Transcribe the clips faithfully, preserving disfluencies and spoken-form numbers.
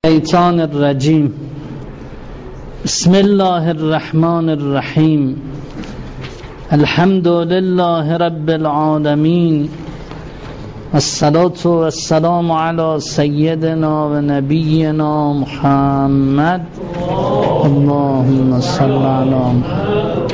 الشیطان الرجیم. بسم الله الرحمن الرحیم. الحمد لله رب العالمین، والصلاة والسلام علی سیدنا و نبینا محمد. اللهم صل علی محمد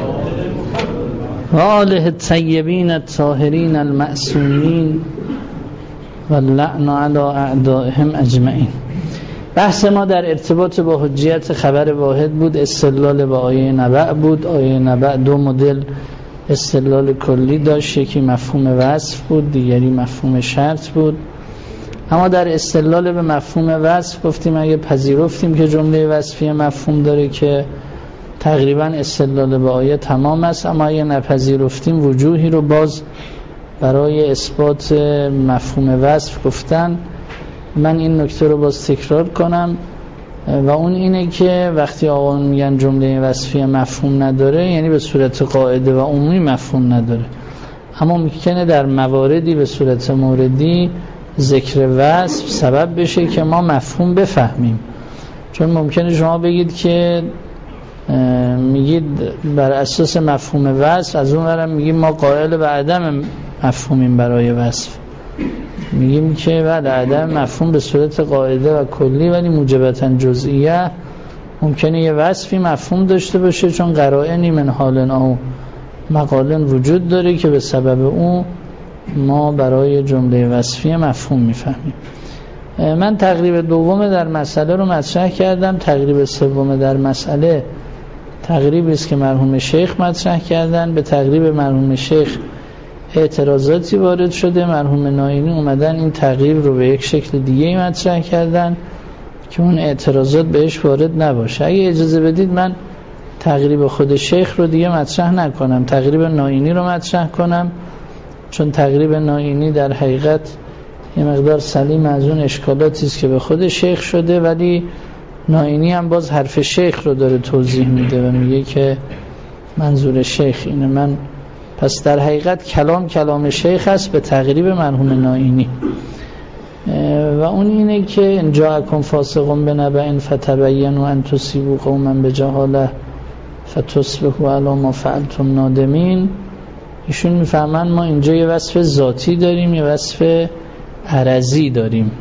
و آله الطیبین الطاهرین المعصومین و اللعن علی اعدائهم اجمعین. بحث ما در ارتباط با حجیت خبر واحد بود، استدلال با آیه نبأ بود. آیه نبأ دو مدل استدلال کلی داشت، یکی مفهوم وصف بود، دیگری مفهوم شرط بود. اما در استدلال به مفهوم وصف گفتیم اگه پذیرفتیم که جمله وصفی مفهوم داره که تقریبا استدلال به آیه تمام است، اما اگه نپذیرفتیم وجوهی رو باز برای اثبات مفهوم وصف گفتن. من این نکته رو باز تکرار کنم و اون اینه که وقتی آقایون میگن جمله وصفی مفهوم نداره، یعنی به صورت قاعده و عمومی مفهوم نداره، اما ممکنه در مواردی به صورت موردی ذکر وصف سبب بشه که ما مفهوم بفهمیم. چون ممکنه شما بگید که میگید بر اساس مفهوم وصف، از اون ورم میگیم ما قائل به عدم مفهومیم برای وصف، میگیم که بعد عدم مفهوم به صورت قاعده و کلی ولی موجبتاً جزئیه. ممکنه یه وصفی مفهوم داشته باشه چون قرائنی من حالن او مقالن وجود داره که به سبب اون ما برای جمله وصفی مفهوم میفهمیم. من تقریب دوم در مسئله رو مطرح کردم. تقریب سوم در مسئله تقریبی است که مرحوم شیخ مطرح کردن. به تقریب مرحوم شیخ اعتراضاتی وارد شده، مرحوم ناینی اومدن این تقریب رو به یک شکل دیگه مطرح کردن که اون اعتراضات بهش وارد نباشه. اگه اجازه بدید من تقریب خود شیخ رو دیگه مطرح نکنم، تقریب ناینی رو مطرح کنم، چون تقریب ناینی در حقیقت یه مقدار سلیم از اون اشکالاتی است که به خود شیخ شده، ولی ناینی هم باز حرف شیخ رو داره توضیح میده و میگه که منظور شیخ اینه. من پس در حقیقت کلام کلام شیخ است به تقریب مرحوم ناینی و اون اینه که ان جاءکم فاسق بنبأ فتبینوا ان تصیبوا قوما بجهاله فتصبحوا علی ما فعلتم نادمین. ایشون میفهمن ما اینجا یه وصف ذاتی داریم، یه وصف عرضی داریم.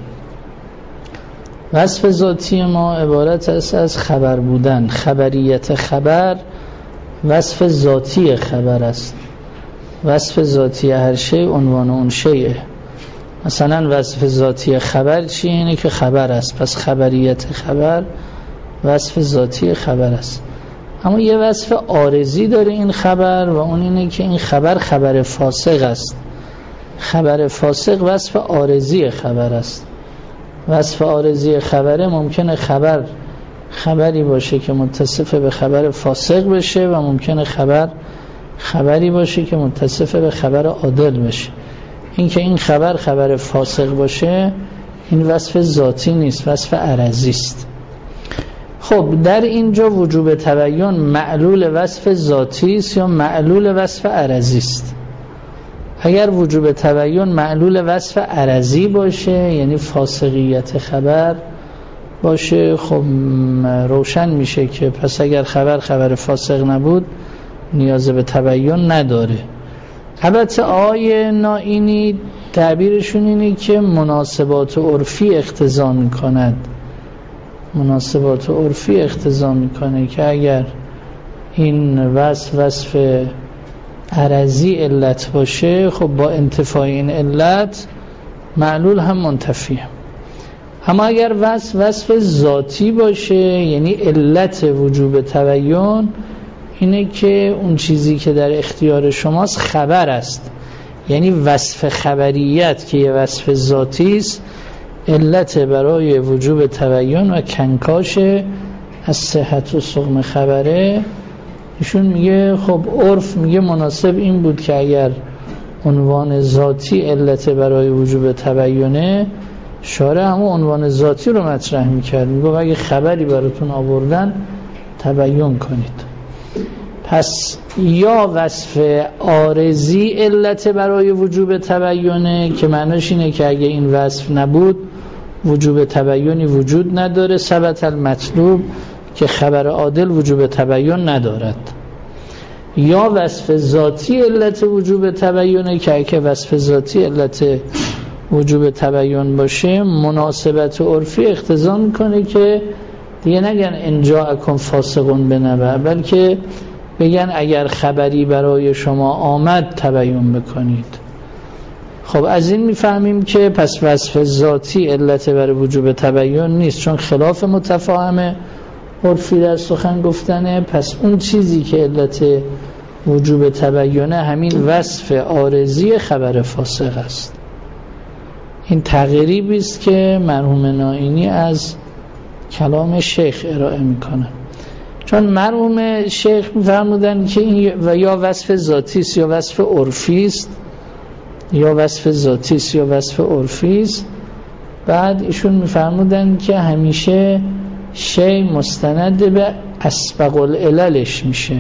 وصف ذاتی ما عبارت است از خبر بودن، خبریت خبر وصف ذاتی خبر است. وصف ذاتی هر شی عنوان اون شیء. مثلا وصف ذاتی خبر چیه؟ اینه که خبر است، پس خبریت خبر وصف ذاتی خبر است. اما یه وصف عارضی داره این خبر و اون اینه که این خبر خبر فاسق است. خبر فاسق وصف عارضی خبر است. وصف عارضی خبره ممکنه خبر خبری باشه که متصف به خبر فاسق بشه و ممکنه خبر خبری باشه که متصف به خبر عادل بشه. این که این خبر خبر فاسق باشه این وصف ذاتی نیست، وصف عرضی است. خب در اینجا وجوب تبیین معلول وصف ذاتی است یا معلول وصف عرضی است؟ اگر وجوب تبیین معلول وصف عرضی باشه، یعنی فاسقیت خبر باشه، خب روشن میشه که پس اگر خبر خبر فاسق نبود نیاز به تبیین نداره. البته آیه ناینی تعبیرشون اینه که مناسبات عرفی اقتضا میکند. مناسبات عرفی اقتضا میکنه که اگر این وصف وصف عرضی علت باشه، خب با انتفاع این علت معلول هم منتفیه. اما اگر وصف وصف ذاتی باشه، یعنی علت وجوب تبیین اینه که اون چیزی که در اختیار شماست خبر است، یعنی وصف خبریت که یه وصف ذاتی است علت برای وجوب تبیین و کنکاش از صحت و سقم خبره. ایشون میگه خب عرف میگه مناسب این بود که اگر عنوان ذاتی علت برای وجوب تبیینه، شارع همون عنوان ذاتی رو مطرح میکرد، میگه اگه خبری براتون آوردن تبیین کنید. پس یا وصف عارضی علت برای وجوب تبیینه که معناش اینه که اگه این وصف نبود وجوب تبیینی وجود نداره. ثبت المطلوب که خبر عادل وجوب تبیین ندارد. یا وصف ذاتی علت وجوب تبیینه که اگه وصف ذاتی علت وجوب تبیین باشه مناسبت عرفی اقتضا میکنه که دیگه نگن ان جاءکم فاسقون بنبأ، بلکه بگن اگر خبری برای شما آمد تبیین بکنید. خب از این میفهمیم که پس وصف ذاتی علت برای وجوب تبیین نیست، چون خلاف متفاهم عرفی در سخن گفتنه. پس اون چیزی که علت وجوب تبیینه همین وصف عارضی خبر فاسق است. این تغییری است که مرحوم نائینی از کلام شیخ ارائه میکنه، چون مرحوم شیخ میفرمودن که این و یا وصف ذاتی است یا وصف عرفی است، یا وصف ذاتی است یا وصف عرفی است. بعد ایشون میفرمودن که همیشه شی مستند به اسبق العللش میشه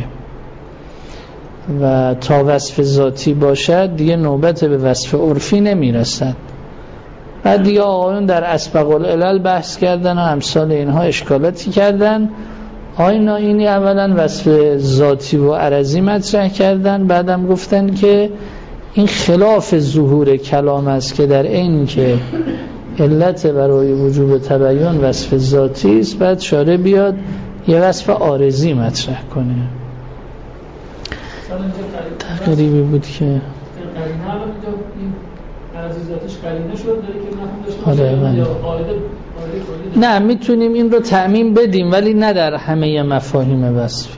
و تا وصف ذاتی باشد دیگه نوبت به وصف عرفی نمیرسد. بعد دیگه آقایون در اسبق العلل بحث کردن و امثال اینها اشکالاتی کردن. آقای نائینی اولا وصف ذاتی و عرضی مطرح کردن، بعدم گفتن که این خلاف ظهور کلام است که در این که علت برای وجوب تبیین وصف ذاتی است، بعد شارع بیاد یه وصف عارضی مطرح کنه. تقریبی بود که آره من. نه میتونیم این رو تعمیم بدیم ولی نه در همه مفاهیم وصفی،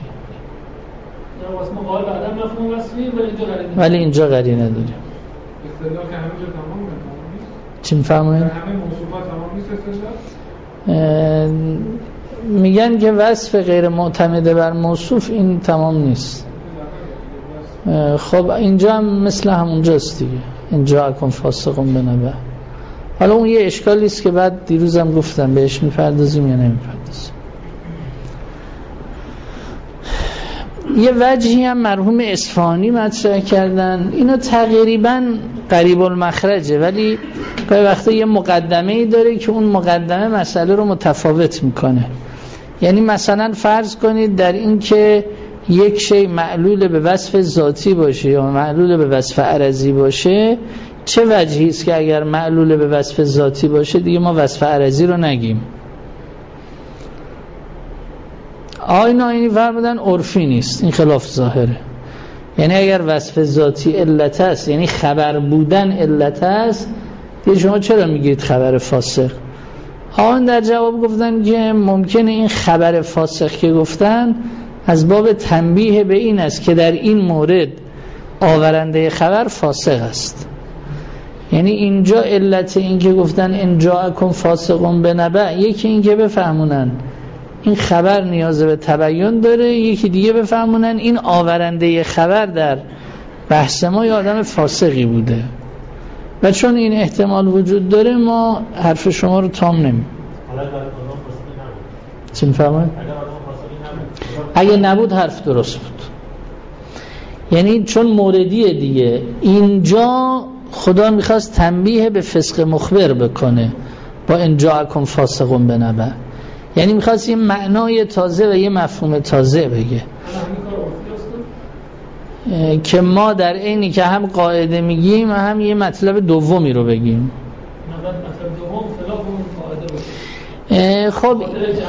ولی اینجا قرینه داریم. چی میفهمید؟ میگن که وصف غیر معتمد بر موصوف این تمام نیست. خب اینجا هم مثل همونجاست دیگه، اینجا اکن فاسقون بنبأ. حالا اون یه اشکالی است که بعد دیروزم گفتم بهش میپردازیم یا نمیپردازیم. یه وجهی هم مرحوم اصفهانی مطرح کردن، اینو تقریبا قریب المخرجه ولی گاهی وقتا یه مقدمه‌ای داره که اون مقدمه مسئله رو متفاوت میکنه. یعنی مثلا فرض کنید در این که یک شی معلول به وصف ذاتی باشه یا معلول به وصف عرضی باشه، چه وجهی است که اگر معلول به وصف ذاتی باشه دیگه ما وصف عرضی رو نگیم؟ آقای نائینی فرمودن عرفی نیست، این خلاف ظاهره. یعنی اگر وصف ذاتی علت است، یعنی خبر بودن علت است، دیگه شما چرا میگید خبر فاسق؟ آن در جواب گفتن که ممکنه این خبر فاسق که گفتن از باب تنبیه به این است که در این مورد آورنده خبر فاسق است. یعنی اینجا علت این که گفتن ان جاءکم فاسقون بنبأ، یکی این که بفهمونن این خبر نیاز به تبیین داره، یکی دیگه بفهمونن این آورنده خبر در بحث ما یه آدم فاسقی بوده و چون این احتمال وجود داره ما حرف شما رو تام نمیم. چی میفهمون؟ اگه نبود حرف درست بود. یعنی چون موردیه دیگه، اینجا خدا میخواست تنبیه به فسق مخبر بکنه با ان جاءکم فاسقون بنبأ، یعنی میخواست یه معنای تازه و یه مفهوم تازه بگه که ما در اینی که هم قاعده میگیم هم یه مطلب دومی رو بگیم. خب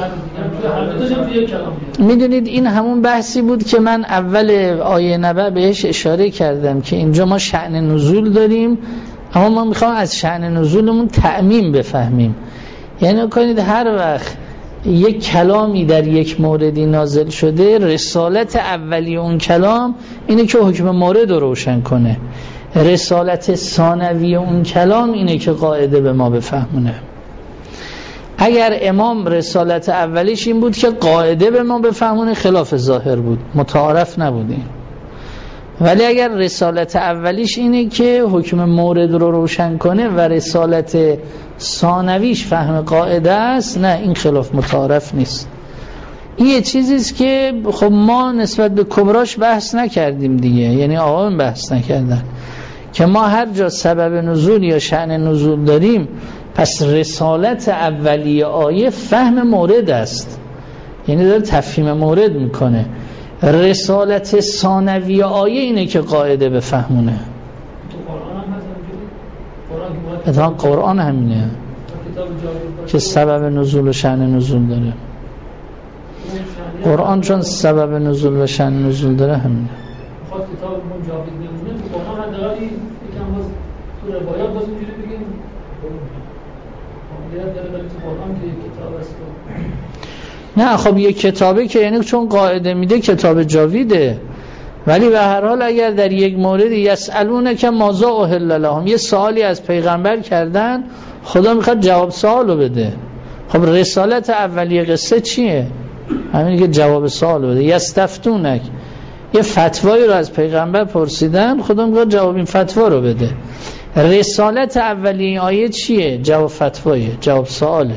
میدونید این همون بحثی بود که من اول آیه نبأ بهش اشاره کردم که اینجا ما شأن نزول داریم، اما ما میخوام از شأن نزولمون تعمیم بفهمیم. یعنی کنید هر وقت یک کلامی در یک موردی نازل شده، رسالت اولی اون کلام اینه که حکم مورد رو روشن کنه، رسالت ثانوی اون کلام اینه که قاعده به ما بفهمونه. اگر امام رسالت اولیش این بود که قاعده به ما بفهمونه، خلاف ظاهر بود، متعارف نبودیم. ولی اگر رسالت اولیش اینه که حکم مورد رو روشن کنه و رسالت ثانویش فهم قاعده است، نه این خلاف متعارف نیست. این یه چیزیست که خب ما نسبت به کبراش بحث نکردیم دیگه، یعنی آقایون بحث نکردن که ما هر جا سبب نزول یا شأن نزول داریم پس رسالت اولیه آیه فهم مورد است، یعنی داره تفهیم مورد میکنه. رسالت ثانویه آیه اینه که قاعده بفهمونه. اتفاقا قرآن همینه که سبب نزول و شأن نزول داره. قرآن چون سبب نزول و شأن نزول داره همینه. خواهد کتاب جاوید نمونه تو قرآن حداقل یکم باز تو روایات باز اینجوری بگیم قاعدیت داره، ولی تو قرآن که یک کتاب است. نه خب یک کتابه که یعنی چون قاعده میده کتاب جاویده، ولی به هر حال اگر در یک مورد یسألونه که ماذا احل لهم، یه سوالی از پیغمبر کردن، خدا میخواد جواب سوالو بده. خب رسالت اولیه قصه چیه؟ همین که جواب سوالو بده. یستفتونک، یه فتوایی رو از پیغمبر پرسیدن، خدا میخواد جواب این فتوا رو بده. رسالت اولیه آیه چیه؟ جواب فتوایه، جواب سواله.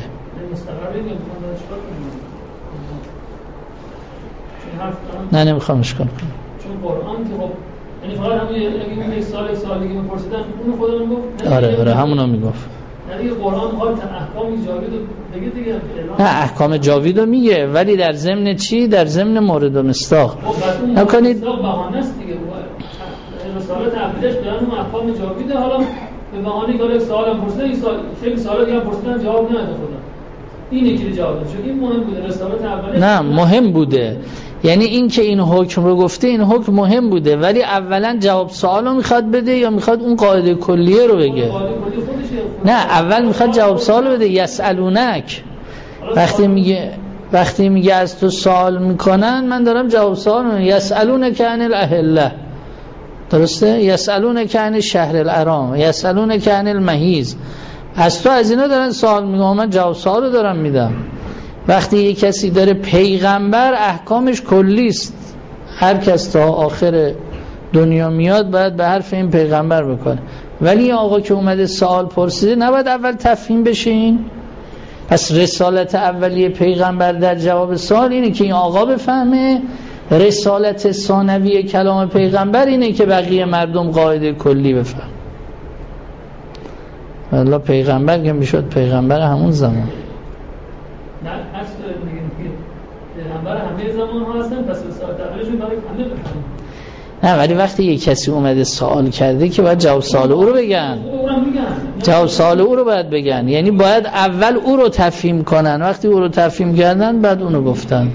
نه نمیخوامش کنم چون قرآن که خب یعنی فقط همون اگه یک سال یک سال دیگه میپرسیدن اون خدا میگفت. آره آره همونو میگفت. یعنی قرآن میخواد احکام جاوید رو بگه دیگه. نه احکام جاوید رو میگه، ولی در ضمن چی؟ در ضمن مورد و مصداق. خب نکنید بهانه است دیگه. رسالت اولیش بیان اون احکام جاویده، حالا به بهانه که یک سوالم پرسیدن، این سوال خیلی سوالا دیگه پرسیدن جواب نداده خدا. اینه که جواب داد. این مهم بوده رسالت اولیش. نه مهم بوده. یعنی این که این حکم رو گفته، این حکم مهم بوده، ولی اولا جواب سوالو میخواد بده یا میخواد اون قاعده کلیه رو بگه؟ نه اول میخواد جواب سوالو بده. یسألونک وقتی میگه وقتی میگه از تو سوال میکنن، من دارم جواب سوال میکنم. یسألونک عن الاهله، درسته؟ یسألونک عن الشهر الحرام، یسألونک عن المحیض، از تو از اینا دارن سوال میکنن، من جواب سوالو دارم میدم. وقتی یک کسی داره پیغمبر احکامش کلی است، هر کس تا آخر دنیا میاد باید به حرف این پیغمبر بکنه، ولی این آقا که اومده سوال پرسیده نباید اول تفهیم بشه این. پس رسالت اولیه پیغمبر در جواب سوال اینه که این آقا بفهمه، رسالت ثانویه کلام پیغمبر اینه که بقیه مردم قاعده کلی بفهم. والله پیغمبر که میشد پیغمبر همون زمان. نه عکس داریم میگیم که پیغمبر همه زمان ها هستن، پس رسالت اولشون برای همه بفهمن. نه ولی وقتی یک کسی اومده سوال کرده که باید جواب سوال او رو بگن. جواب سوال او رو باید بگن، یعنی باید اول او رو تفهیم کنن، وقتی او رو تفهیم کردن بعد اونو گفتن.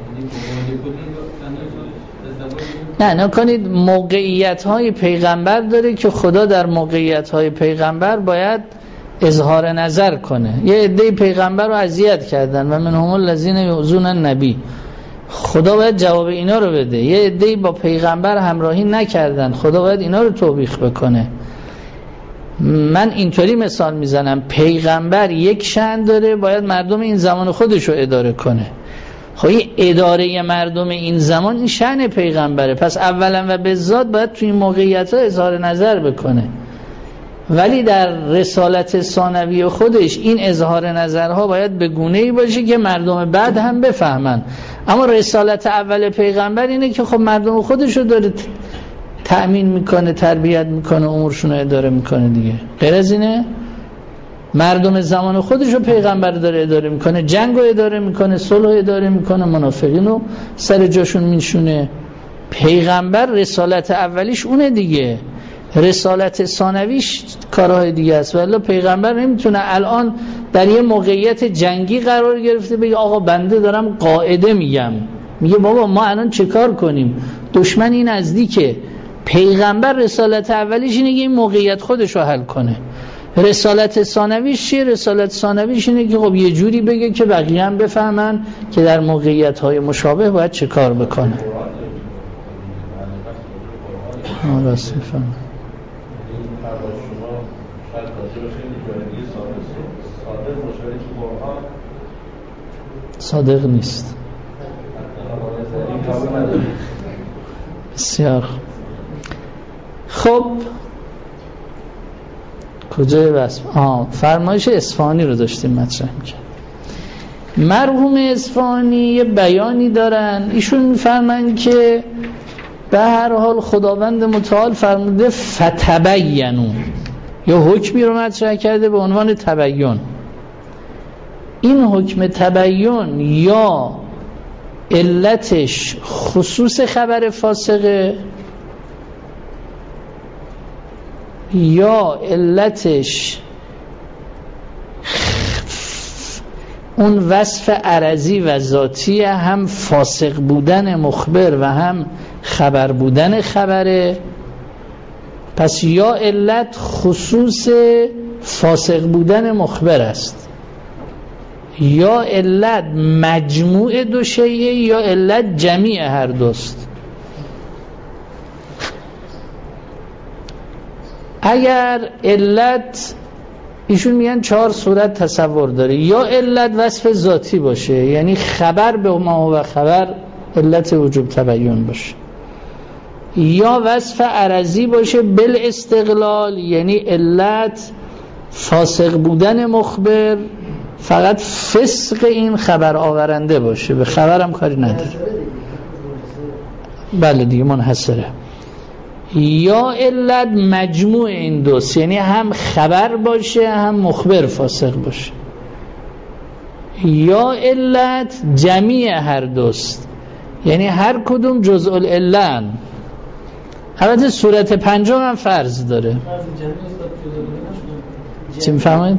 نه نکنید موقعیت های پیغمبر داره که خدا در موقعیت های پیغمبر باید اظهار نظر کنه. یه عده پیغمبر رو اذیت کردن و منهم الذین یؤذون النبی، خدا باید جواب اینا رو بده. یه عده با پیغمبر همراهی نکردن، خدا باید اینا رو توبیخ بکنه. من اینطوری مثال میزنم، پیغمبر یک شأن داره، باید مردم این زمان خودش رو اداره کنه. خب این اداره مردم این زمان این شأن پیغمبره، پس اولا و به ذات باید توی این موقعیت ها اظهار نظر بکنه. ولی در رسالت ثانویه خودش این اظهار نظرها باید به گونه‌ای باشه که مردم بعد هم بفهمن. اما رسالت اول پیغمبر اینه که خب مردم خودش رو داره تأمین میکنه، تربیت میکنه، امورشون رو اداره میکنه دیگه. غیر از اینه؟ مردم زمان خودش رو پیغمبر داره اداره میکنه، جنگ رو اداره میکنه، صلح رو اداره میکنه، منافقین رو سر جاشون میشونه. پیغمبر رسالت اولیش اونه دیگه، رسالت ثانویش کارهای دیگه است. ولی پیغمبر نمیتونه الان در یه موقعیت جنگی قرار گرفته بگه آقا بنده دارم قاعده میگم، میگه بابا ما الان چه کار کنیم، دشمن این نزدیکه. پیغمبر رسالت اولیش اینه که این موقعیت خودش رو حل کنه. رسالت ثانویش چیه؟ رسالت ثانویش اینه که خب یه جوری بگه که بقیه هم بفهمن که در موقعیت های مشابه باید چه کار بکنه. راست میفهم. صادق نیست. بسیار خب کجای بس؟ آه فرمایش اصفهانی رو داشتیم مطرح می‌کردیم. مرحوم اصفهانی یه بیانی دارن، ایشون می‌فرمایند که به هر حال خداوند متعال فرموده فتبینوا، یا حکمی رو مطرح کرده به عنوان تبیین. این حکم تبیین یا علتش خصوص خبر فاسقه یا علتش اون وصف عرضی و ذاتی، هم فاسق بودن مخبر و هم خبر بودن خبره. پس یا علت خصوص فاسق بودن مخبر است، یا علت مجموع دو شیء، یا علت جمیع هر دوست. اگر علت، ایشون میگن چهار صورت تصور داره. یا علت وصف ذاتی باشه، یعنی خبر به ما و خبر علت وجوب تبیین باشه. یا وصف عرضی باشه بالاستقلال، یعنی علت فاسق بودن مخبر، فقط فسق این خبر آورنده باشه، به خبرم کاری نداره. بله دیگه منحصره. یا علت مجموع این دوست، یعنی هم خبر باشه هم مخبر فاسق باشه. یا علت جمیع هر دوست، یعنی هر کدوم جزء العلن. البته صورت پنجم هم فرض داره. چی میفهمید؟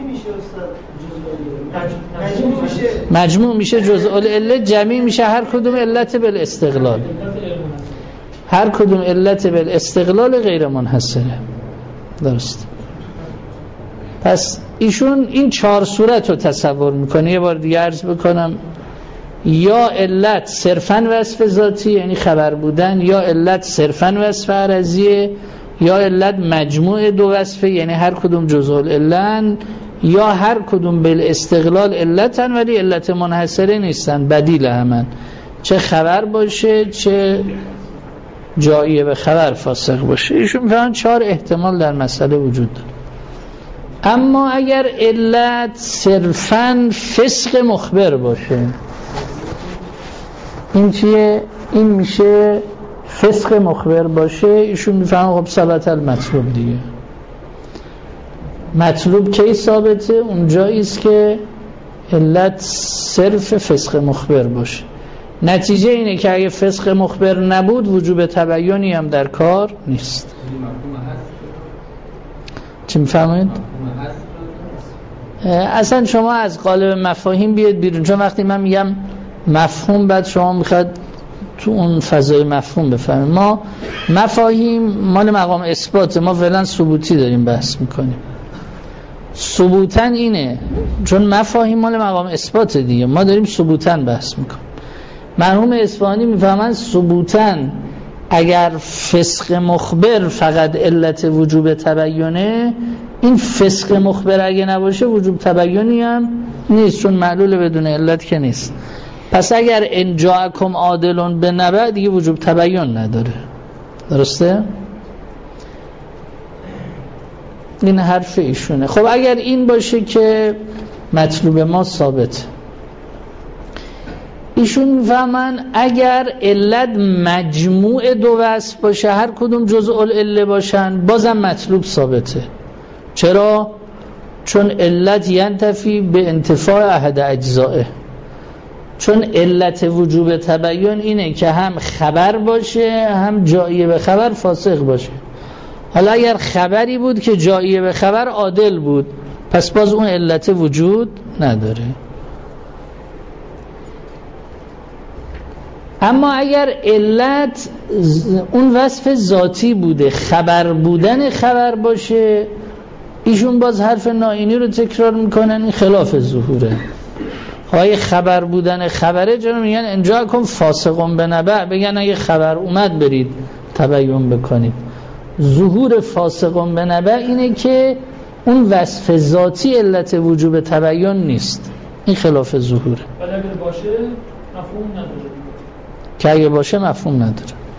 مجموع میشه جزء العله، جمیع میشه هر کدوم علت بالاستقلال. هر کدوم علت بالاستقلال غیر منحصره. درست. پس ایشون این چهار صورت رو تصور میکنه. یه بار دیگه عرض بکنم، یا علت صرفاً وصف ذاتی یعنی خبر بودن، یا علت صرفاً وصف عرضیه، یا علت مجموع دو وصفه یعنی هر کدوم جزء العلن، یا هر کدوم بالاستقلال علتن ولی علت منحصره نیستن، بدیل همن، چه خبر باشه چه جاییه به خبر فاسق باشه. ایشون میفهمن چهار احتمال در مسئله وجود داره. اما اگر علت صرفاً فسق مخبر باشه، این چیه؟ این میشه فسق مخبر باشه. ایشون میفهمن خب ثبت المطلوب دیگه. مطلوب کی ثابته؟ اون جایی است که علت صرف فسق مخبر باشه. نتیجه اینه که اگه فسق مخبر نبود وجوب تبیینی هم در کار نیست. چی میفهمید؟ اصلا شما از قالب مفاهیم بیاد بیرون، چون وقتی من میگم مفهوم بعد شما میخواد تو اون فضای مفهوم بفهمید. ما مفاهیم مال مقام اثبات، ما فعلا ثبوتی داریم بحث میکنیم. ثبوتن اینه، چون مفاهیم مال مقام اثبات دیگه، ما داریم ثبوتن بحث میکنیم. مرحوم اصفهانی میفهمن ثبوتن اگر فسق مخبر فقط علت وجوب تبیینه، این فسق مخبر اگه نباشه وجوب تبیینی هم نیست، چون معلول بدون علت که نیست. پس اگر ان جاءکم عادل بنبأ دیگه وجوب تبیین نداره. درسته؟ این حرف ایشونه. خب اگر این باشه که مطلوب ما ثابت، ایشون میفهمن اگر علت مجموع دو وصف باشه، هر کدوم جزء العله باشن، بازم مطلوب ثابته. چرا؟ چون علت ینتفی به انتفاع احد اجزائه. چون علت وجوب تبیین اینه که هم خبر باشه هم جاییه به خبر فاسق باشه. حالا اگر خبری بود که جاییه به خبر عادل بود، پس باز اون علت وجود نداره. اما اگر علت اون وصف ذاتی بوده، خبر بودن خبر باشه، ایشون باز حرف نائینی رو تکرار میکنن، این خلاف ظهوره. های خبر بودن خبره جا میگن انجا کن فاسقون بنبأ، بگن اگه خبر اومد برید تبیین بکنید. ظهور فاسقون بنبأ اینه که اون وصف ذاتی علت وجوب تبیین نیست، این خلاف ظهوره. ولی اگر باشه مفهوم نداره، که اگه باشه مفهوم نداره.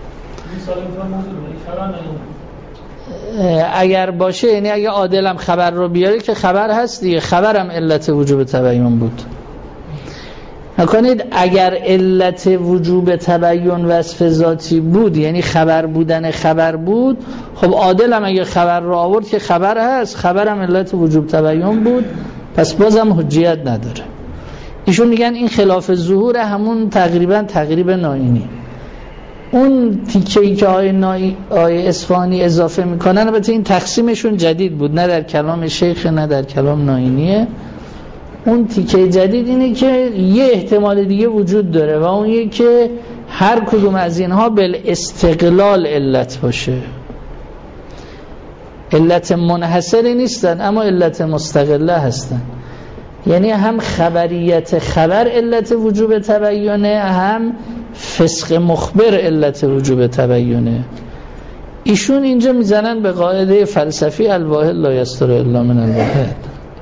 اگر باشه یعنی اگه عادلم خبر رو بیاره که خبر هست دیگه، خبرم علت وجوب تبیین بود. نکنید اگر علت وجوب تبیین وصف ذاتی بود، یعنی خبر بودن خبر بود، خب عادل هم اگر خبر را آورد که خبر هست، خبر هم علت وجوب تبیین بود، پس بازم حجیت نداره. ایشون میگن این خلاف ظهور همون تقریبا تقریب نائینی. اون تیکه‌ای که آیه نای... آیه اصفهانی اضافه میکنن، البته این تقسیمشون جدید بود، نه در کلام شیخ نه در کلام نائینیه. اون تیکه جدید اینه که یه احتمال دیگه وجود داره و اون یه که هر کدوم از اینها بالاستقلال علت باشه، علت منحصری نیستن اما علت مستقله هستن. یعنی هم خبریت خبر علت وجوب تبیینه، هم فسق مخبر علت وجوب تبیینه. ایشون اینجا میزنن به قاعده فلسفی الواحد لا یستر الا من الواحد.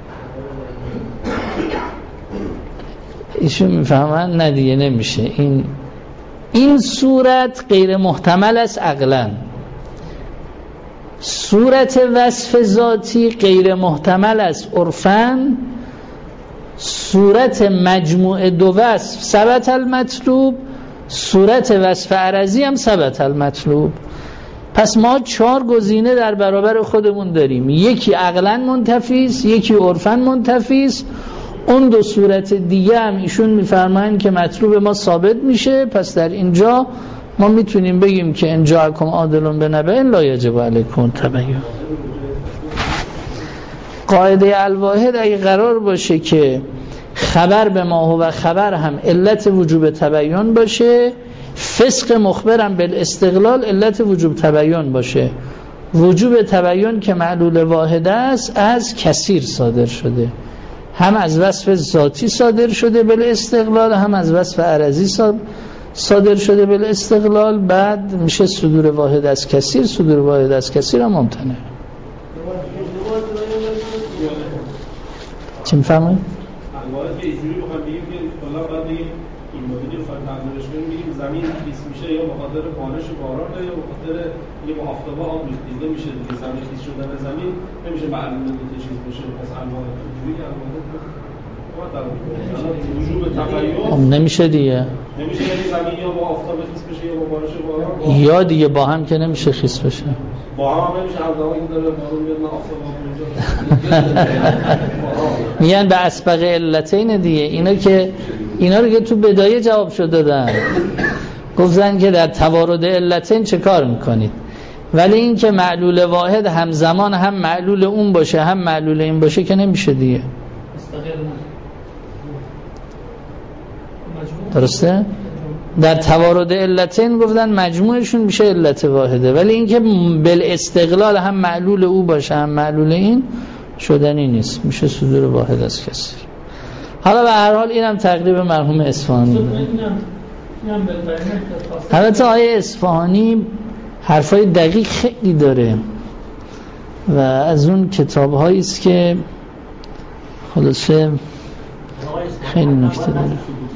ایشون میفهمن نه دیگه نمیشه، این این صورت غیر محتمل است عقلا. صورت وصف ذاتی غیر محتمل است عرفاً. صورت مجموع دو وصف ثبت المطلوب، صورت وصف عرضی هم ثبت المطلوب. پس ما چهار گزینه در برابر خودمون داریم، یکی عقلاً منتفی است، یکی عرفاً منتفی است، اون دو صورت دیگه هم ایشون میفرمایند که مطلوب ما ثابت میشه. پس در اینجا ما میتونیم بگیم که ان جاءکم عادل بنبأ لا یجب علیکم تبیین. قاعده الواحد اگه قرار باشه که خبر به ما هو خبر هم علت وجوب تبیین باشه، فسق مخبرم بالاستقلال علت وجوب تبیین باشه، وجوب تبیین که معلول واحد است از کثیر صادر شده، هم از وصف ذاتی صادر شده بالاستقلال، هم از وصف عرضی صادر شده بالاستقلال. بعد میشه صدور واحد از کثیر، صدور واحد از کثیر هم ممتنه. چی میفهمه؟ الواحد که اینجوری بخوام بگیم که کلا بعد بگیم این مدلی رو فرض نظرش کنیم، میگیم زمین خیس میشه یا به خاطر بارش و باران یا به خاطر یه با آفتاب آب ریخته میشه دیگه. زمین خیس شدن زمین نمیشه معلومه دو تا چیز باشه. پس الواحد اینجوری الواحد وجوب تبیین نمیشه دیگه، نمیشه یعنی زمین یا با آفتاب خیس بشه یا با بارش و باران، یا دیگه با هم که نمیشه خیس بشه. با هم نمیشه، هر زمانی که داره بارون میاد نه آفتاب اونجا میگن به اسبق علتین دیگه. اینا که اینا رو که تو بدایه جواب شد دادن، گفتن که در توارد علتین چه کار میکنید، ولی این که معلول واحد همزمان هم معلول اون باشه هم معلول این باشه که نمیشه دیگه. درسته؟ در توارد علتین گفتن مجموعشون میشه علت واحده، ولی این که بالاستقلال هم معلول او باشه هم معلول این شدنی نیست، میشه صدور واحد از کثیر. حالا به هر حال اینم تقریب مرحوم اصفهانی بود. البته آیه اصفهانی حرفای دقیق خیلی داره و از اون کتاب‌هایی است که خلاصه خیلی نکته داره.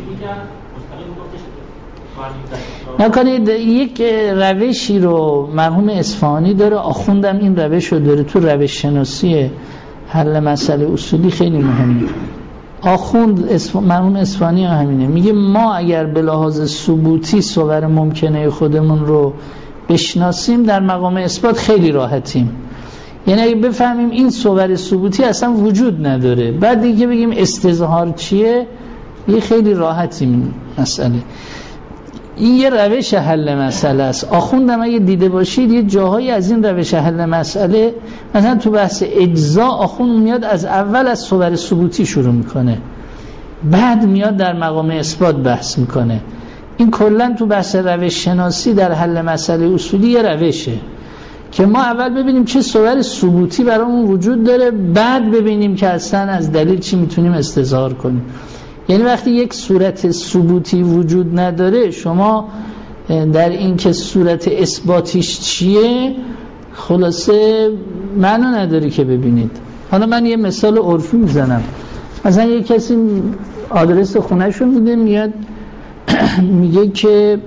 نکنید یک روشی رو مرحوم اصفهانی داره، آخوندم این روش رو داره تو روش شناسی حل مسئله اصولی خیلی مهمه. آخوند اسف... مرحوم اصفهانی همینه، میگه ما اگر به لحاظ ثبوتی صور ممکنه خودمون رو بشناسیم در مقام اثبات خیلی راحتیم. یعنی اگه بفهمیم این صور ثبوتی اصلا وجود نداره، بعد دیگه بگیم استظهار چیه، یه خیلی راحتیم مسئله. این یه روش حل مسئله است. آخوندم اگه دیده باشید یه جاهایی از این روش حل مسئله، مثلا تو بحث اجزا آخوند میاد از اول از صور ثبوتی شروع میکنه، بعد میاد در مقام اثبات بحث میکنه. این کلا تو بحث روش شناسی در حل مسئله اصولی یه روشه که ما اول ببینیم چه صور ثبوتی برامون وجود داره، بعد ببینیم که اصلا از دلیل چی میتونیم استظهار کنیم. یعنی وقتی یک صورت ثبوتی وجود نداره، شما در این که صورت اثباتیش چیه خلاصه معنی نداره که ببینید. حالا من یه مثال عرفی میزنم. مثلا یه کسی آدرس خونه‌شو میده، میاد میگه که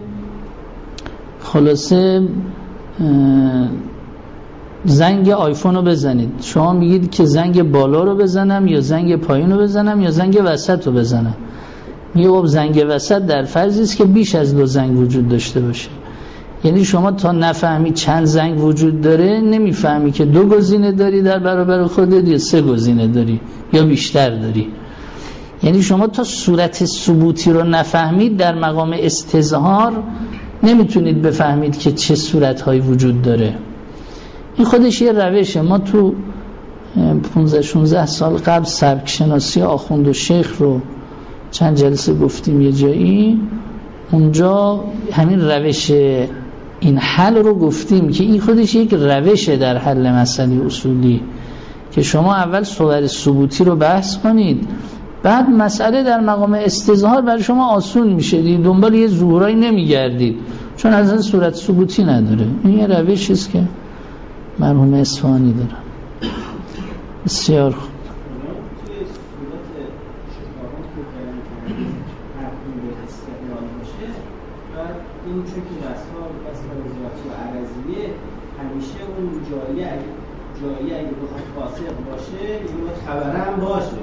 خلاصه زنگ آیفون رو بزنید. شما میگید که زنگ بالا رو بزنم یا زنگ پایین رو بزنم یا زنگ وسط رو بزنم. میگه خب زنگ وسط در فرضی است که بیش از دو زنگ وجود داشته باشه. یعنی شما تا نفهمی چند زنگ وجود داره نمیفهمی که دو گزینه داری در برابر خودت یا سه گزینه داری یا بیشتر داری. یعنی شما تا صورت ثبوتی رو نفهمید در مقام استظهار نمیتونید بفهمید که چه صورتهایی وجود داره. این خودش یه روشه. ما تو پانزده شانزده سال قبل سبک شناسی آخوند و شیخ رو چند جلسه گفتیم یه جایی، اونجا همین روش این حل رو گفتیم که این خودش یک روشه در حل مسئله اصولی که شما اول صور ثبوتی رو بحث کنید، بعد مسئله در مقام استظهار برای شما آسون میشه دیگه، دنبال یه ظهورایی نمیگردید چون از این صورت ثبوتی نداره. این یه روشی است که مرحوم اصفهانی داره. بسیار خوب. این چون که رسما مثلا وزارتی و عرضیه همیشه اون جایی اگه جایی اگه بخواد فاسق باشه این خبره هم باشه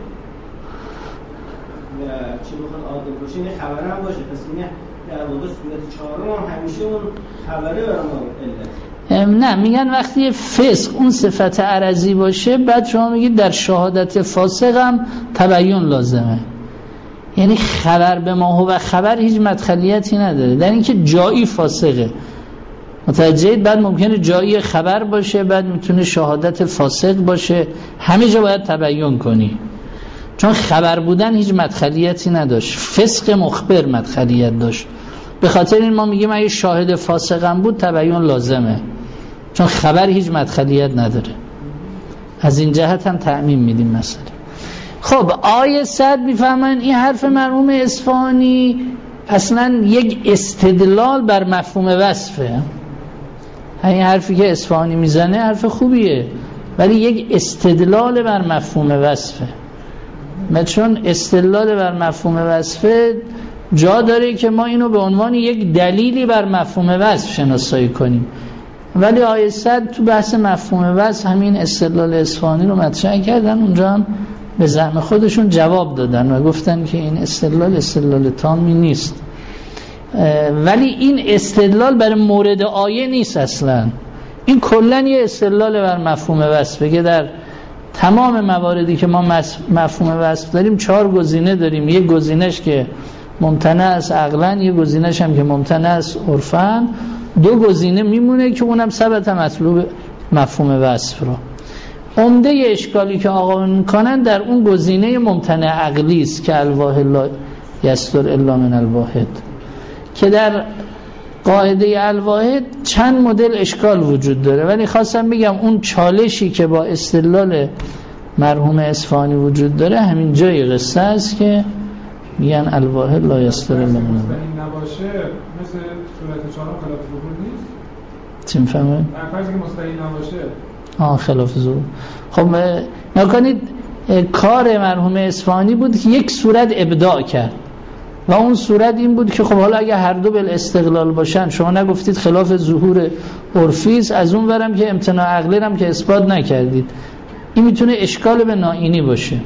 و چه بخواد عادل باشه این خبره هم باشه، پس این در واقع صورت چهارم هم همیشه اون خبره برام علت. نه میگن وقتی فسق اون صفت عرضی باشه بعد شما میگید در شهادت فاسق هم تبیین لازمه. یعنی خبر به ما و خبر هیچ مدخلیتی نداره در اینکه جایی فاسقه. متوجهید؟ بعد ممکنه جایی خبر باشه، بعد میتونه شهادت فاسق باشه، همه جا باید تبیین کنی چون خبر بودن هیچ مدخلیتی نداشت، فسق مخبر مدخلیت داشت. به خاطر این ما میگیم اگه شاهد فاسقم بود تبیین لازمه چون خبر هیچ مدخلیت نداره. از این جهت هم تعمیم میدیم مسئله. خب آیه صد میفهمن این حرف مرحوم اصفهانی اصلا یک استدلال بر مفهوم وصفه. این حرفی که اصفهانی میزنه حرف خوبیه ولی یک استدلال بر مفهوم وصفه. چون استدلال بر مفهوم وصفه جا داره که ما اینو به عنوان یک دلیلی بر مفهوم وصف شناسایی کنیم، ولی آیه صد تو بحث مفهوم وصف همین استدلال اصفهانی رو مطرح کردن، اونجا هم به زعم خودشون جواب دادن و گفتن که این استدلال استدلال تامی نیست. ولی این استدلال برای مورد آیه نیست اصلا، این کلن یه استدلال بر مفهوم وصفه که در تمام مواردی که ما مفهوم وصف داریم چهار گزینه داریم، یک گزینش که ممتنع است عقلا، یک گزینش هم که ممتنع است عرفاً، دو گزینه میمونه که اونم ثبت مطلوب مفهوم وصف رو. عمده اشکالی که آقا میکنن در اون گزینه ممتنع عقلی است که الواحد لا یستر الا من الواحد، که در قاعده الواحد چند مدل اشکال وجود داره، ولی خواستم بگم اون چالشی که با استدلال مرحوم اصفهانی وجود داره همین جای قصه است که میگن الواحد لا یستر الا من الواحد. نباشه مثل صورت چهارم خلاف ظهور نیست؟ چی میفهمید؟ فرضی که مستقیم نباشه آه خلاف ظهور. خب نکنید کار مرحوم اصفهانی بود که یک صورت ابداع کرد و اون صورت این بود که خب حالا اگه هر دو بالاستقلال باشن، شما نگفتید خلاف ظهور عرفی است، از اون ورم که امتناع عقلی هم که اثبات نکردید، این میتونه اشکال به نائینی باشه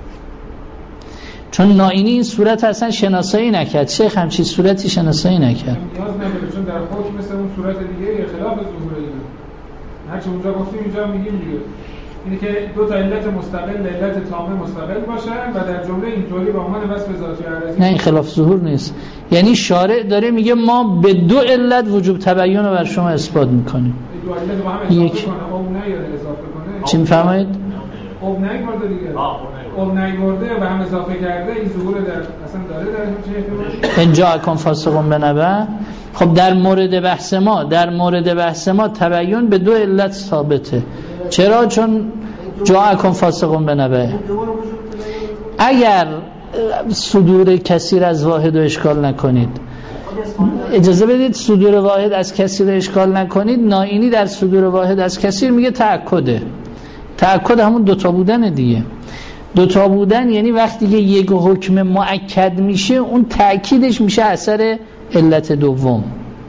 چون نائینی این صورت اصلا شناسایی نکرد، شیخ همچین صورتی شناسایی نکرد. نیاز نداره چون در حکم مثل اون صورت دیگه خلاف ظهور اینه، هرچی اونجا گفتیم اینجا میگیم دیگه، اینه که دو تا علت مستقل علت تامه مستقل باشن و در جمله اینطوری با عنوان وصف ذاتی عرضی. نه این خلاف ظهور نیست، یعنی شارع داره میگه ما به دو علت وجوب تبیین رو بر شما اثبات میکنیم. دو علت با هم اضافه یک... کنه او نه یا اضافه کنه. چی میفرمایید؟ او نه برده دیگه. او نه برده و هم اضافه کرده این ظهور در اصلا داره در چه احتمالی؟ اینجا اکن فاسقون بنبأ. خب در مورد بحث ما در مورد بحث ما تبیین به دو علت ثابته. چرا؟ چون جاءکم فاسقون بنبأ. اگر صدور کثیر از واحد رو اشکال نکنید، اجازه بدید صدور واحد از کثیر رو اشکال نکنید، نائینی در صدور واحد از کثیر میگه تأکده. تأکد همون دوتا بودن دیگه. دوتا بودن یعنی وقتی که یک حکم مؤکد میشه اون تأکیدش میشه اثر علت دوم.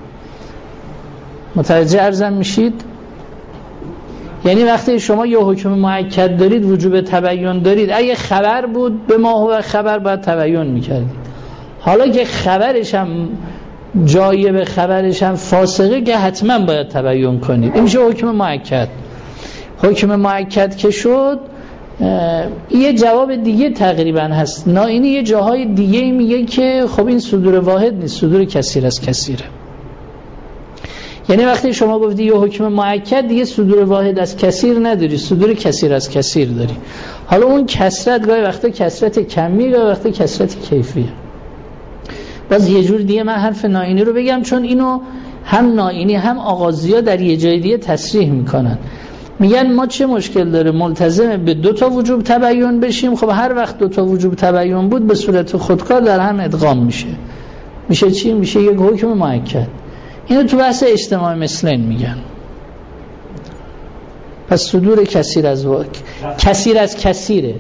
متوجه عرضم میشید؟ یعنی وقتی شما یه حکم مؤکد دارید وجوب تبیین دارید، اگه خبر بود به ما هو خبر باید تبیین میکردید، حالا که خبرش هم جایه به خبرش هم فاسقه که حتما باید تبیین کنید. این میشه حکم مؤکد. حکم مؤکد که شد یه جواب دیگه تقریبا هست. نائینی یه جاهای دیگه میگه که خب این صدور واحد نیست، صدور کثیر از کثیره. یعنی وقتی شما گفتی یه حکم مؤکد دیگه صدور واحد از کثیر نداری، صدور کثیر از کثیر داری. حالا اون کثرت گاهی وقتا کثرت کمی، گاهی وقتا کثرت کیفیه. باز یه جور دیگه من حرف نائینی رو بگم، چون اینو هم نائینی هم آغازی‌ها در یه جای دیگه تصریح میکنن. میگن ما چه مشکل داره ملتزم به دو تا وجوب تبیین بشیم؟ خب هر وقت دو تا وجوب تبیین بود به صورت خودکار در هم ادغام میشه. میشه چی؟ میشه یک حکم مؤکد. اینو تو بحث اجتماع مثلین میگن. پس صدور کثیر از واک کثیر از کثیره.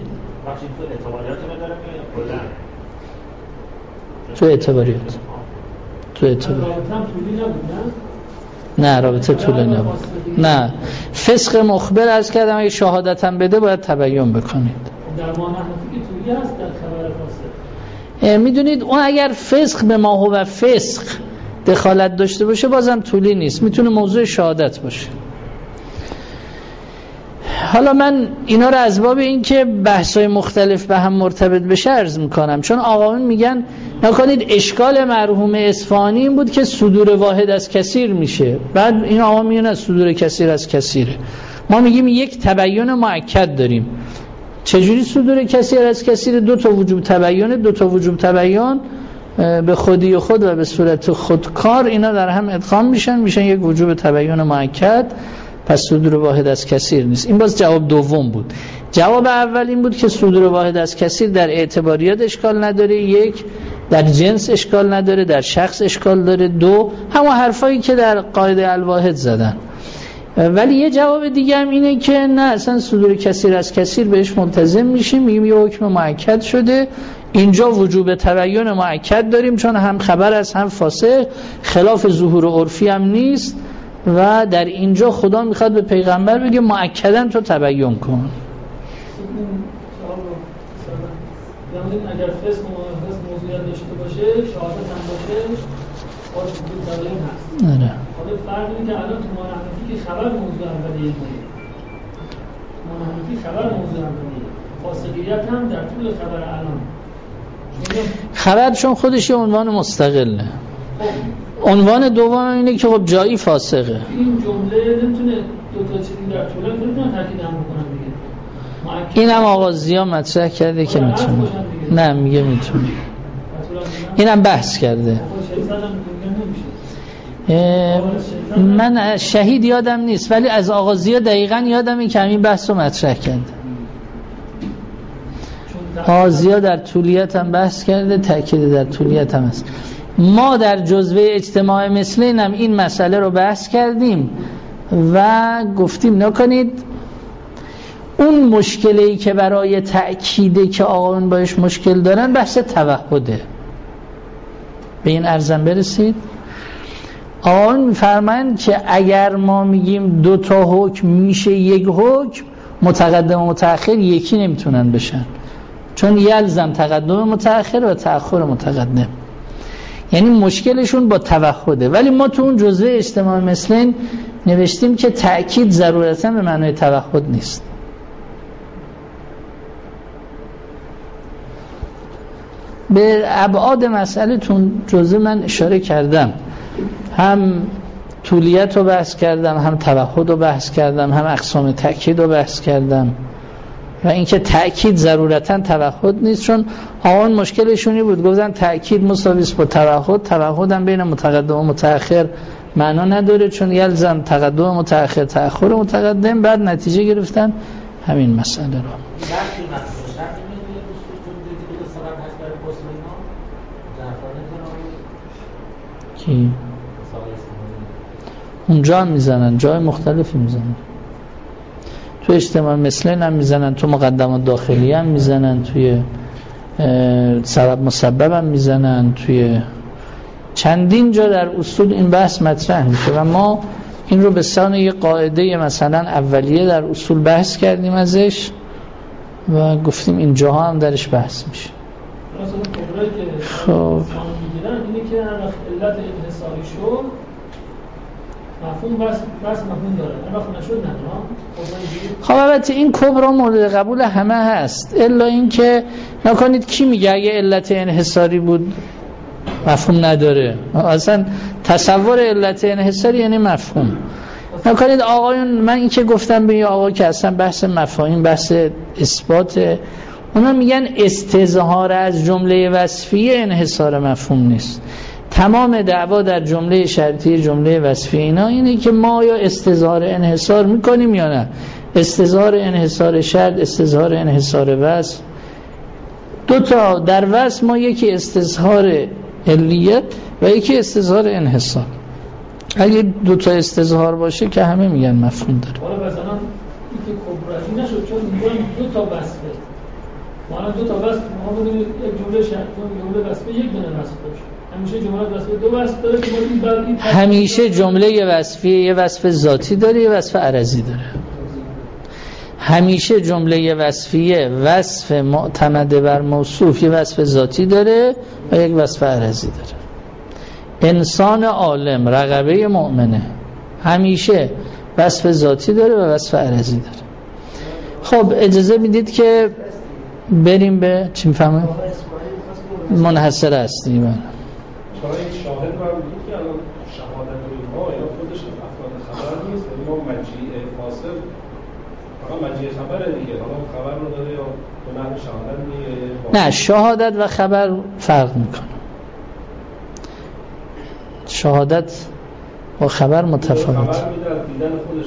تو اعتباریات تو اعتباریات نه رابطه طوله نبود. نه فسق مخبر از کردم اگه شهادتم بده باید تبیین بکنید. در مانحنفی که طولی هست در خبر فاسق. میدونید اون اگر فسق به ما هو فسق دخالت داشته باشه بازم طولی نیست، میتونه موضوع شهادت باشه. حالا من اینا رو از باب این که بحث‌های مختلف به هم مرتبط بشه عرض میکنم، چون آقایون میگن نکنید اشکال مرحوم اصفهانی این بود که صدور واحد از کثیر میشه، بعد این آقا میگن از صدور کثیر از کثیره. ما میگیم یک تبیین مؤکد داریم. چجوری صدور کثیر از کثیر؟ دو تا وجوب تبیین، دو تا وجوب تبیین به خودی خود و به صورت خودکار اینا در هم ادغام میشن، میشن یک وجوب تبیین مؤکد. پس صدور واحد از کثیر نیست. این باز جواب دوم بود. جواب اول این بود که صدور واحد از کثیر در اعتباریات اشکال نداره، یک در جنس اشکال نداره، در شخص اشکال داره، دو همون حرفایی که در قاعده الواحد زدن. ولی یه جواب دیگه هم اینه که نه اصلا صدور کثیر از کثیر بهش ملتزم میشیم، میگیم یه حکم مؤکد شده، اینجا وجوب تبیین مؤکد داریم چون هم خبر است هم فاسق، خلاف ظهور عرفی هم نیست و در اینجا خدا میخواد به پیغمبر بگه مؤکداً تو تبیین کن. اگر فسق موضوعیت داشته باشه، شهادت هم باشه، باز وجود تبیین هست. آره. حالا فرق اینه که الان تو مانحنفی که خبر موضوع اولیه داره. مانحنفی خبر موضوع اولیه. فاسقیت هم در طول خبر الان. خبر چون خودش یه عنوان مستقله. عنوان دوم اینه که خب جایی فاسقه. این جمله نمیتونه دو تا چیزی در طول نمیتونه تاکید هم بکنن دیگه. این هم آغازی‌ها مطرح کرده که میتونه. نه میگه میتونه. اینم بحث کرده. من شهید یادم نیست ولی از آغازی‌ها دقیقاً یادم این که همین بحث رو مطرح کرده. آغازی‌ها در طولیت هم بحث کرده، تأکید در طولیت هم هست. ما در جزوه اجتماع مثلین هم این مسئله رو بحث کردیم و گفتیم نکنید اون مشکلی که برای تأکیده که آقایون باش مشکل دارن بحث توحده. به این ارزم برسید. آقایون میفرمایند که اگر ما میگیم دو تا حکم میشه یک حکم، متقدم و متأخر یکی نمیتونن بشن، چون یلزم تقدم متأخر و تأخر متقدم. یعنی مشکلشون با توحده. ولی ما تو اون جزوه اجتماع مثلین نوشتیم که تأکید ضرورتاً به معنای توحد نیست. به ابعاد مسئله تون جزوه من اشاره کردم، هم طولیت رو بحث کردم، هم توحد رو بحث کردم، هم اقسام تأکید رو بحث کردم و اینکه تأکید ضرورتاً توحد نیست، چون آن مشکلشونی بود گفتن تأکید مساوی است با توحد، توحد هم بین متقدم و متأخر معنا نداره چون یلزم تقدم متأخر تأخر متقدم. بعد نتیجه گرفتن همین مسئله رو. کی؟ اونجا هم میزنن، جای مختلفی میزنن، تو اجتماع مثلین هم میزنن، تو مقدمات داخلی هم میزنن، توی سبب مسبب هم میزنن، توی چندین جا در اصول این بحث مطرح میشه و ما این رو به سان یه قاعده مثلا اولیه در اصول بحث کردیم ازش و گفتیم این جاها هم درش بحث میشه. راست اون کبرایی که خب میگیرن اینه که هر وقت علت انحصاری شد مفهوم بس بس مفهوم داره، هر وقت نشد نه. خب البته این کبرا مورد قبول همه هست، الا این که نکنید کی میگه اگه علت انحصاری بود مفهوم نداره. اصلا تصور علت انحصاری یعنی مفهوم. نکنید آقایون، من این که گفتم به این آقا که اصلا بحث مفاهیم بحث اثبات، اونا میگن استظهار از جمله وصفیه انحصار مفهوم نیست. تمام دعوا در جمله شرطی جمله وصفی اینا اینه که ما یا استظهار انحصار میکنیم یا نه. استظهار انحصار شرط، استظهار انحصار وصف، دو تا در وصف ما یکی استظهار علیت و یکی استظهار انحصار. اگه دو تا استظهار باشه که همه میگن مفهوم داره. حالا مثلا این که کبرایی نشد چون میگن دو تا وصفه. ما دو تا وصف ما بودیم یک جمله شرط و جمله وصفه یک دونه وصف باشه. همیشه جمله وصفه دو وصف داره که ما این همیشه جمله وصفیه یه وصف ذاتی داره یه وصف عرضی داره. همیشه جمله وصفیه وصف معتمد بر موصوف یه وصف ذاتی داره و یک وصف عرضی داره. انسان عالم رقبه مؤمنه همیشه وصف ذاتی داره و وصف عرضی داره. خب اجازه میدید که بریم به چی میفهمه؟ منحصر هستی. من چرا این شاهد رو هم میگید که الان شهادت ما یا خودش افراد خبر نیست، ولی ما مجیع فاصل فقط مجیع خبره دیگه، حالا خبر رو داره یا به معنی شهادت میگه؟ نه، شهادت و خبر فرق میکنه. شهادت و خبر متفاوت خبر میده از دیدن خودش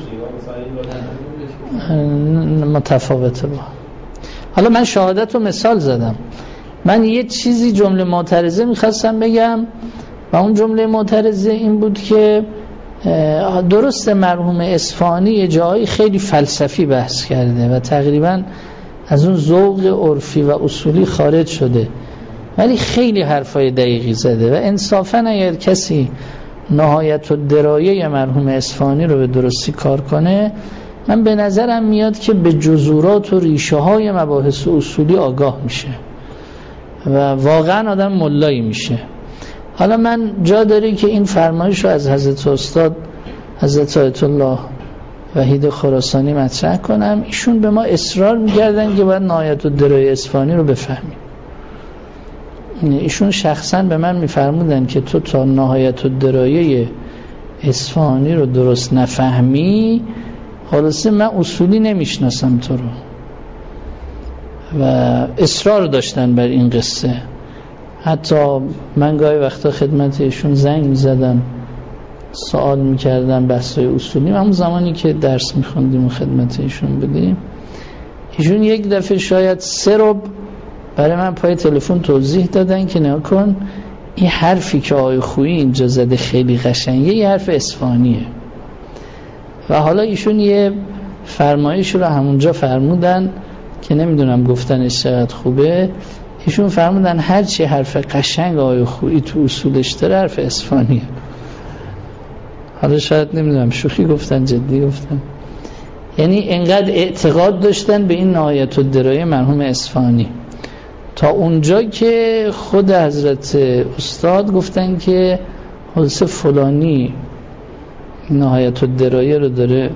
دیگه متفاوته با. حالا من شهادت رو مثال زدم. من یه چیزی جمله معترضه میخواستم بگم و اون جمله معترضه این بود که درست مرحوم اصفهانی یه جایی خیلی فلسفی بحث کرده و تقریبا از اون ذوق عرفی و اصولی خارج شده، ولی خیلی حرفای دقیقی زده و انصافا اگر کسی نهایت الدرایه مرحوم اصفهانی رو به درستی کار کنه، من به نظرم میاد که به جذورات و ریشه های مباحث اصولی آگاه میشه و واقعا آدم ملایی میشه. حالا من جا داری که این فرمایش رو از حضرت استاد حضرت آیت الله وحید خراسانی مطرح کنم. ایشون به ما اصرار میکردن که باید نهایت الدرایه اصفهانی رو بفهمیم. ایشون شخصا به من میفرمودن که تو تا نهایت الدرایه اصفهانی رو درست نفهمی، خلاصه من اصولی نمیشناسم تو رو. و اصرار داشتن بر این قصه. حتی من گاهی وقتا خدمت ایشون زنگ میزدم سوال میکردم بحثای اصولی، همون زمانی که درس میخوندیم و خدمت ایشون بودیم. ایشون یک دفعه شاید سه ربع برای من پای تلفن توضیح دادن که نگاه کن این حرفی که آقای خویی اینجا زده خیلی قشنگه، یه حرف اصفهانیه. و حالا ایشون یه فرمایش رو همونجا فرمودن که نمیدونم گفتنش چقدر خوبه. ایشون فرمودن هر چی حرف قشنگ آقای خویی تو اصولش داره حرف اصفهانیه. حالا شاید نمیدونم شوخی گفتن جدی گفتن، یعنی انقدر اعتقاد داشتن به این نهایت الدرایه مرحوم اصفهانی تا اونجا که خود حضرت استاد گفتن که حضرت فلانی نهایت الدرایه رو داره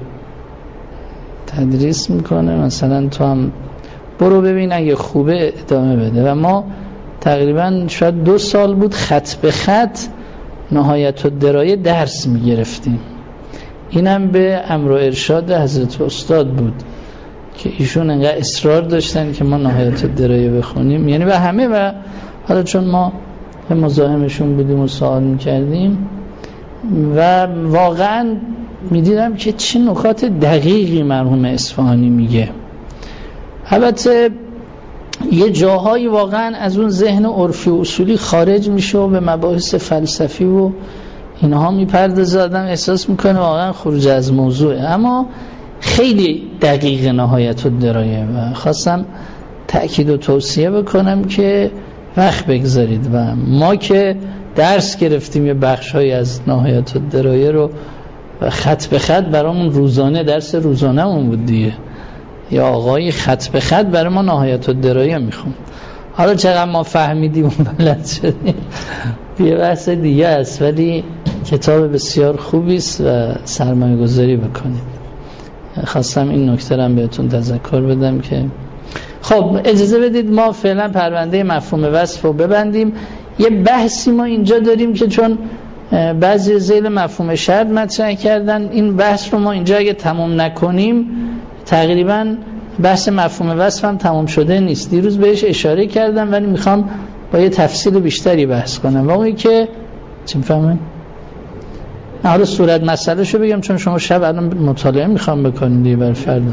تدریس میکنه، مثلا تو هم برو ببین اگه خوبه ادامه بده. و ما تقریبا شاید دو سال بود خط به خط نهایت الدرایه درس میگرفتیم. اینم به امر و ارشاد حضرت استاد بود که ایشون انقدر اصرار داشتن که ما نهایت الدرایه بخونیم، یعنی به همه. و حالا چون ما به مزاحمشون بودیم و سوال میکردیم و واقعا میدیدم که چه نکات دقیقی مرحوم اصفهانی میگه. البته یه جاهایی واقعا از اون ذهن عرفی و اصولی خارج میشه و به مباحث فلسفی و اینها میپردازه، آدم احساس میکنه واقعا خروج از موضوعه، اما خیلی دقیق نهایت الدرایه. و خواستم تأکید و توصیه بکنم که وقت بگذارید و ما که درس گرفتیم یه بخش‌هایی از نهایت الدرایه رو و خط به خط برامون روزانه درس روزانه‌مون بود دیگه، یا آقای خط به خط برای ما نهایت الدرایه میخوند. حالا چقدر ما فهمیدیم و بلد شدیم یه بحث دیگه است، ولی کتاب بسیار خوبی است و سرمایه گذاری بکنید. خواستم این نکته رو بهتون تذکر بدم که خب اجازه بدید ما فعلا پرونده مفهوم وصف رو ببندیم. یه بحثی ما اینجا داریم که چون بعضی ذیل مفهوم شرط مطرح کردن، این بحث رو ما اینجا اگه تمام نکنیم تقریبا بحث مفهوم وصف هم تمام شده نیست. دیروز بهش اشاره کردم ولی میخوام با یه تفصیل بیشتری بحث کنم. واقعی که چی میفهمن؟ نه حالا صورت مسئله شو بگم چون شما شب الان مطالعه میخوام بکنید دیگه برای فردا.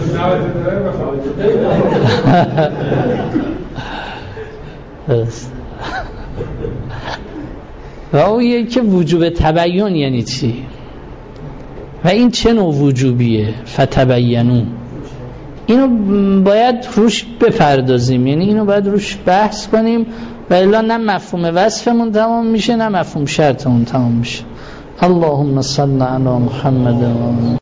و اون که وجوب تبیین یعنی چی و این چه نوع وجوبیه؟ فتبینو. اینو باید روش بپردازیم، یعنی اینو باید روش بحث کنیم و الا نه مفهوم وصفمون تمام میشه نه مفهوم شرطمون تمام میشه. اللهم صل علی محمد و